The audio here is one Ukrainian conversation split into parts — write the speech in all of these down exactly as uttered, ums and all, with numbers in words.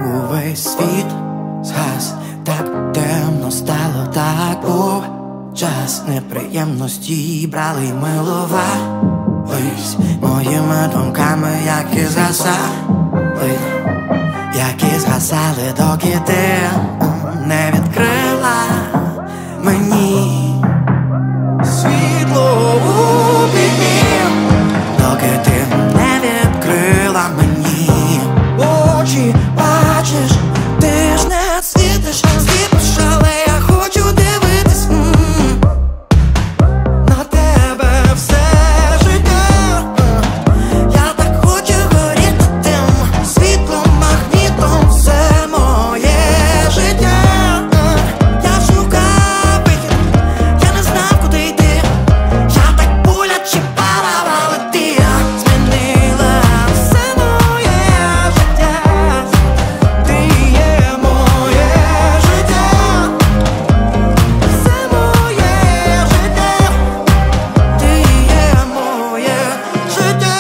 увесь світ згас, так темно стало, так був час. Неприємності брали й милувались моїми думками, які згасали, які згасали, доки ти не відкрила мені світло у пітьмі, доки ти не відкрила мені очі. Бачиш, ти ж не світиш, світиш, але я хочу дивитись м-м, на тебе все життя. Я так хочу горіти тим світлом, магнітом, все моє життя. Я шукав вихід, я не знав, куди йти. Я так боляче падав, але ти змінила все моє життя. Ти є моє життя, все моє життя. Ти є моє життя.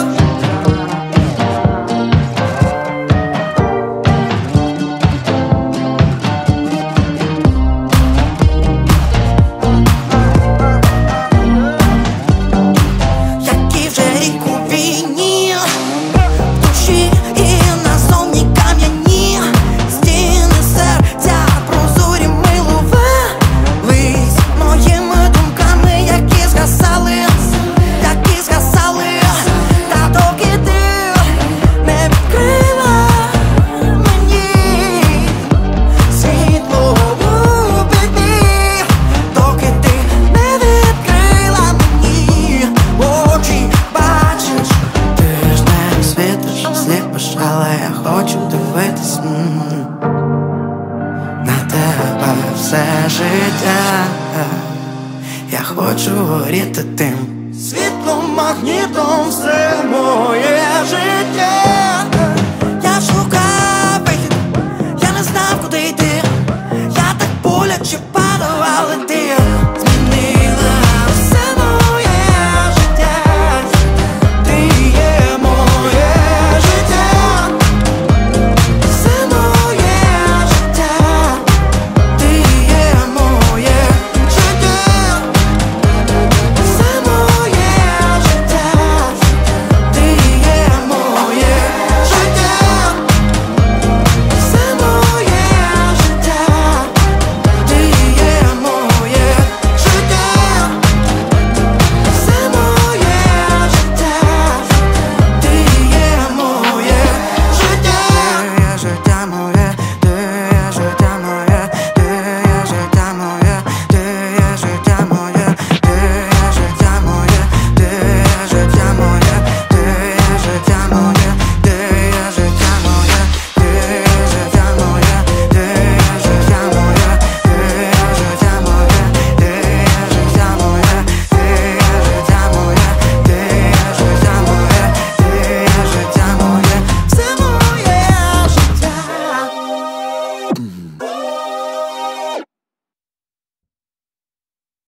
Який вже рік у війні, в душі і назовні кам'яні стіни серця прозорі милувались моїми думками, які згасали, які згасали, та доки ти не відкрила мені світло у пітьмі, доки ти не відкрила мені очі. Бачиш, ти ж не світиш, сліпиш, але я хочу дивитись м-м, на тебе все життя. Я хочу горіти тим світлом, магнітом, все моє життя.